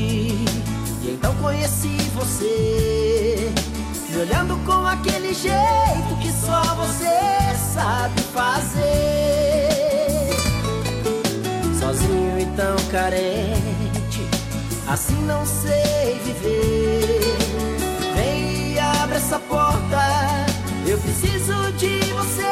E então conheci você, me olhando com aquele jeito que só você sabe fazer. Sozinho e tão carente, assim não sei viver. Vem e abre essa porta, eu preciso de você.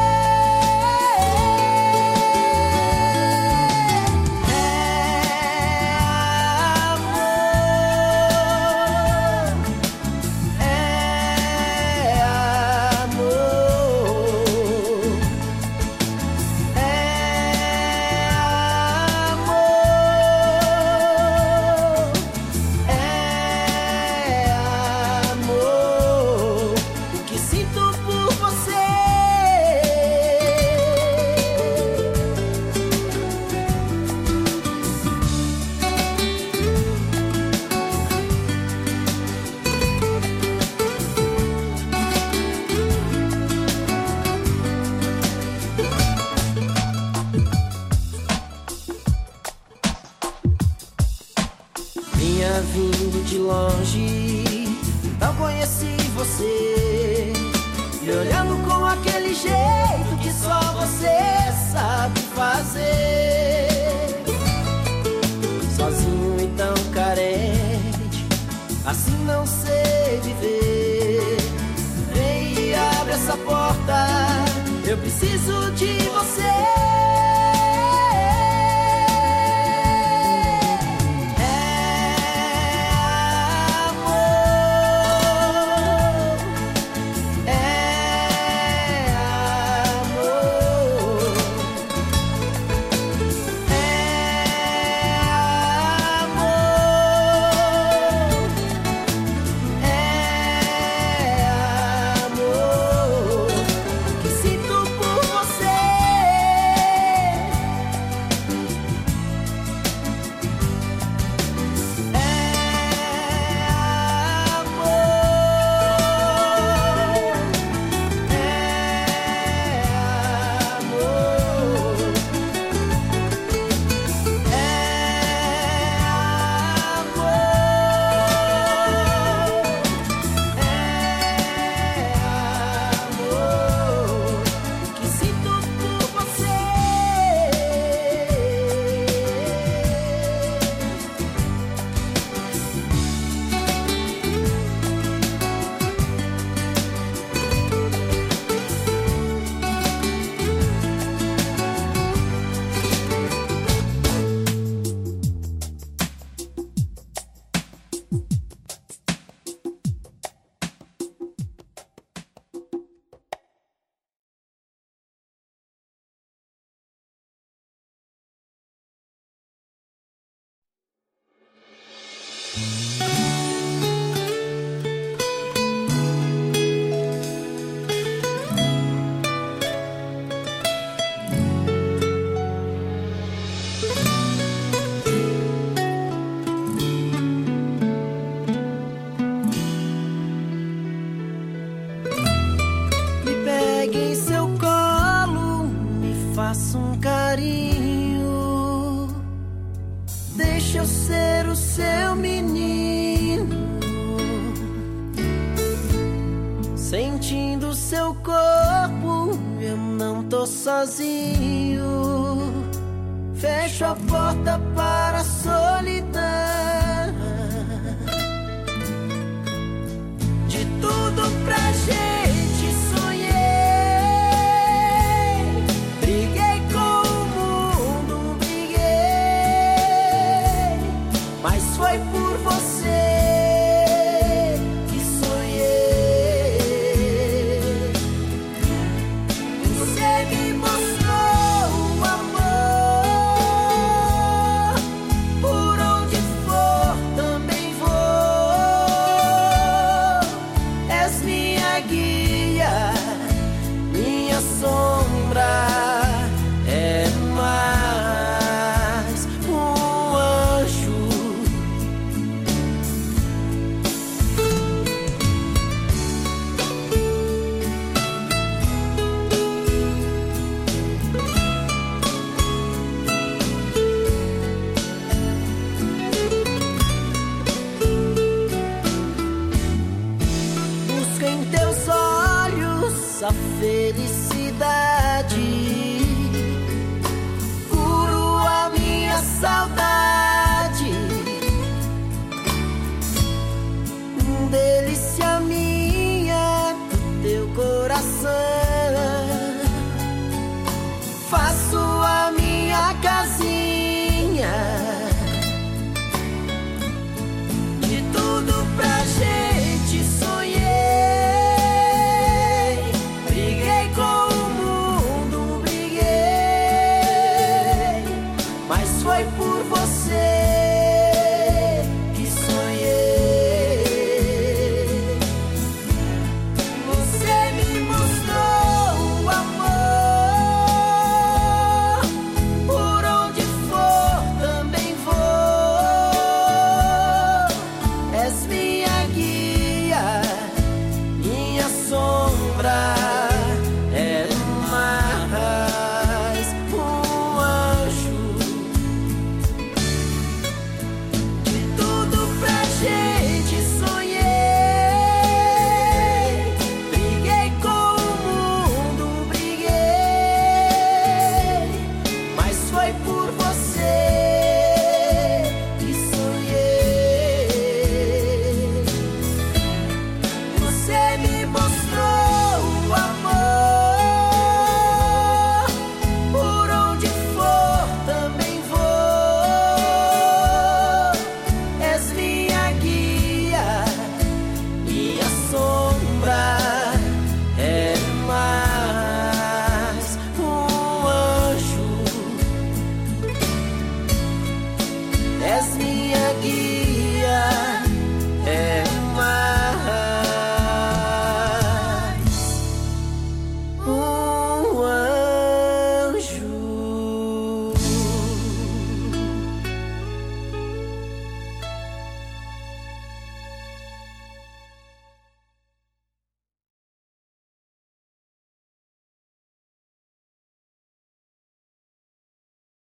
Vindo de longe, então conheci você, me olhando com aquele jeito que só você sabe fazer. Sozinho e tão carente, assim não sei viver. Vem e abre essa porta, eu preciso de você. Faça um carinho, deixa eu ser o seu menino, sentindo seu corpo, eu não tô sozinho. Fecho a porta para a solidão. De tudo pra gente sonhei, briguei com o mundo, briguei, mas foi por você que sonhei. Você me mostrou o amor, por onde for também vou. És minha guia, minha sombra, é mais um anjo nossa felicidade. Curo a minha saudade, delícia minha do teu coração.